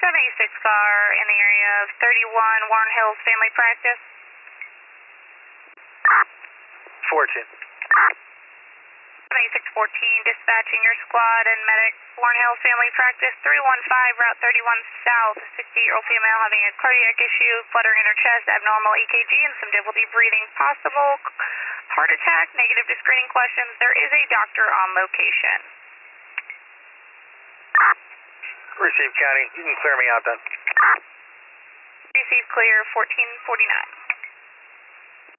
76 car in the area of 31 Warren Hills Family Practice. Fortune. 7614, dispatching your squad and medic, Warren Hills Family Practice, 315, Route 31 South, a 68-year-old female having a cardiac issue, fluttering in her chest, abnormal EKG, and some difficulty breathing, possible heart attack, negative to screening questions. There is a doctor on location. Receive, County. You can clear me out then. Receive clear, 1449.